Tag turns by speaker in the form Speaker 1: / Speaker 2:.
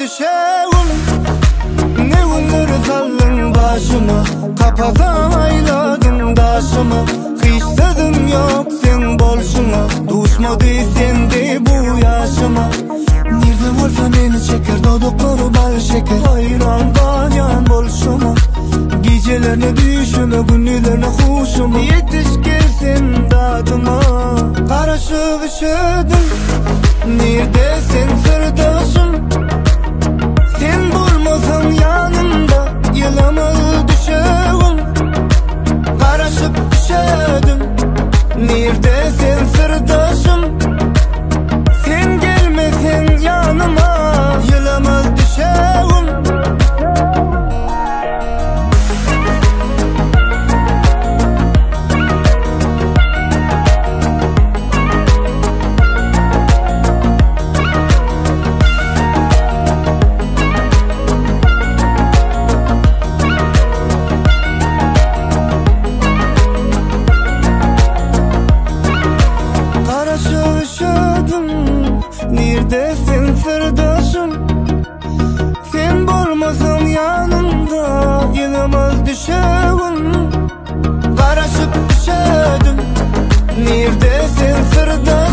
Speaker 1: düşeğim. Ne günler kaldın başıma, kapatam ayladım daşıma. Hiç tadım yok sen bolşuna, düşmadı sende bu yaşıma. Nerede olsa beni çeker, dodukları bal şeker. Hayran ganyan bolşuma, gecelerine düşüme, günlerine huşuma. Yetiş gelsin dadıma, karışıp üşüdüm. Nerede sen sırdaşım, sen bulmasan yanımda yılamaz düşeğim. Karışıp üşüdüm. Nerede sen sırdaşım, sen gelmesen yanıma yılamaz düşeğim. Nerede sen sırdaşım, sen bulmasan yanımda yılamaz düşeğim. Karışıp düşedim. Nerede sen sırdaşım,